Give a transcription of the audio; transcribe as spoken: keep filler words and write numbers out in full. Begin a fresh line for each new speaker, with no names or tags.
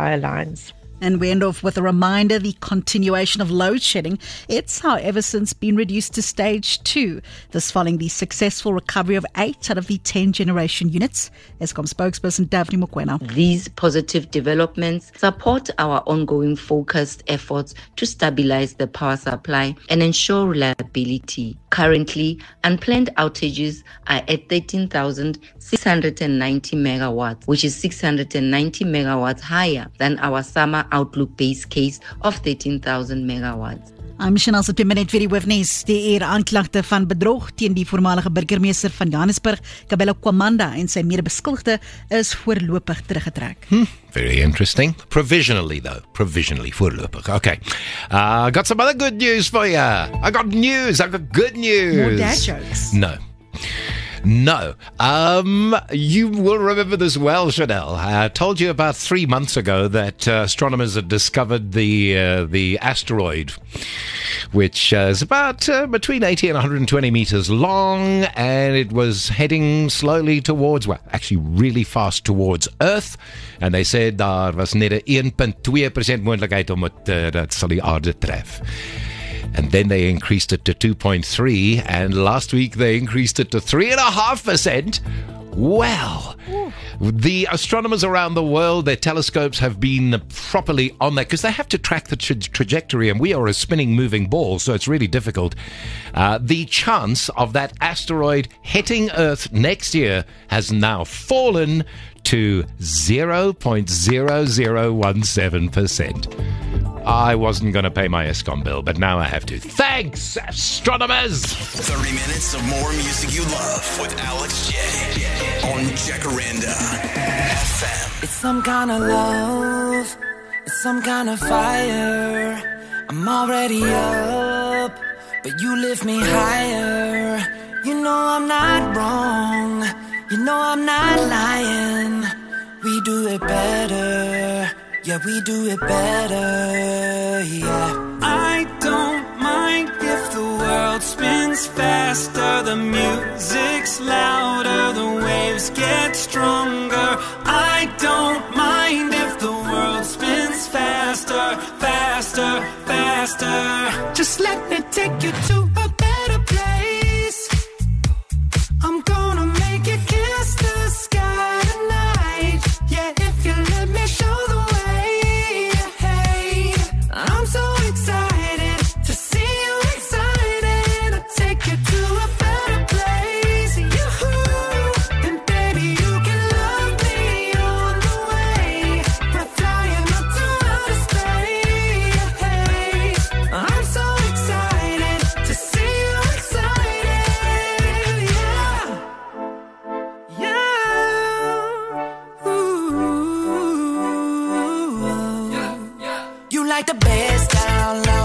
power lines.
And we end off with a reminder, the continuation of load shedding. It's, however, since been reduced to stage two. This following the successful recovery of eight out of the ten generation units. Eskom spokesperson Daphne Mokoena.
These positive developments support our ongoing focused efforts to stabilize the power supply and ensure reliability. Currently, unplanned outages are at thirteen thousand six hundred ninety megawatts, which is six hundred ninety megawatts higher than our summer outlook base case of thirteen thousand megawatts.
I'm Chanel se twee minuut vir die hoofnuus. Die eer aanklagte van bedrog teen die voormalige burgemeester van Johannesburg, Kabelo Kwamanda, en sy mede-beskuldigde is voorlopig teruggetrek.
Hmm, very interesting. Provisionally, though. Provisionally, voorlopig. Okay. I uh, got some other good news for you. I got news. I got good news.
More dad jokes.
No. No. Um, you will remember this well, Chanel. I told you about three months ago that uh, astronomers had discovered the uh, the asteroid, which uh, is about uh, between eighty and one hundred twenty meters long, and it was heading slowly towards, well, actually really fast towards Earth. And they said daar was net 'n one point two percent moontlikheid om dit uh, dat sal die aarde tref. And then they increased it to two point three, and last week they increased it to three point five percent. Well, Ooh. The astronomers around the world, their telescopes have been properly on that because they have to track the tra- trajectory, and we are a spinning, moving ball, so it's really difficult. Uh, the chance of that asteroid hitting Earth next year has now fallen to zero point zero zero one seven percent. I wasn't going to pay my Eskom bill, but now I have to. Thanks, astronomers!
thirty minutes of more music you love with Alex J on Jacaranda F M.
It's some kind of love, it's some kind of fire. I'm already up, but you lift me higher. You know I'm not wrong, you know I'm not lying. We do it better. Yeah, we do it better, yeah. I don't mind if the world spins faster, the music's louder, the waves get stronger. I don't mind if the world spins faster, faster, faster. Just let me take you to a better place. I'm gonna make you kiss the sky tonight. Yeah, if you let me show the way. I'm so excited to see you excited. I'll take you to a better place. You and baby, you can love me on the way. We're flying up to outer space. I'm so excited to see you excited. Yeah, yeah. Ooh. Yeah, yeah. You like the best out loud.